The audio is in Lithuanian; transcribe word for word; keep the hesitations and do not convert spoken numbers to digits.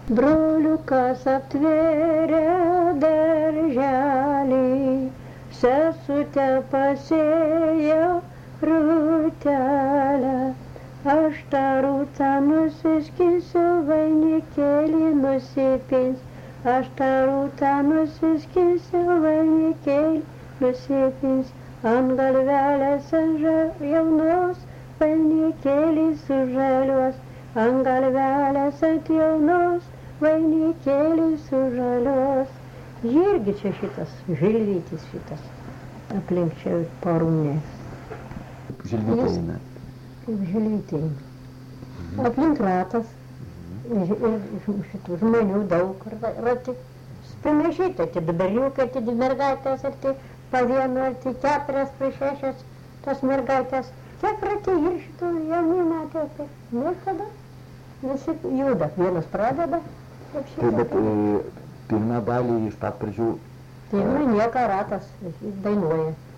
Broliukas aptvėrė darželį, sesutė pasėjo rūtelę. Aš tą rūtą nusiskinsiu, vainikėlį nusipins. Aš tą rūtą nusiskinsiu, vainikėlį nusipins. Ant galvelės jaunos vainikėlis sužaliuos. Ant galvelės ant jaunos vainikėlis sužaliuos. Irgi čia šitas, žilvytis šitas, aplink čia parūnės. Žilvytė eina. Kaip žilvytė eina. Aplink ratas, ir šitų žmonių daug rati. Primaišyta, tai berniukai, tai mergaitės, ir tai po vienu, ir tai keturias, prie šešias, tas mergaitės. Kiek rati ir šitų jaunimą, taip, nu tada visi juda, vienas pradeda. Tai bet pirmą dalį iš pat pradžių... Pirmą nieko ratas, jis dainuoja.